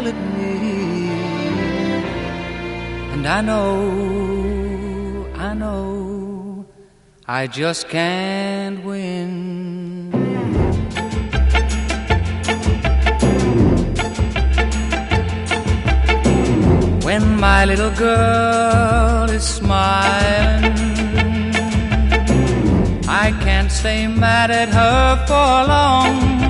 smile at me. And I know, I just can't win. When my little girl is smiling, I can't stay mad at her for long.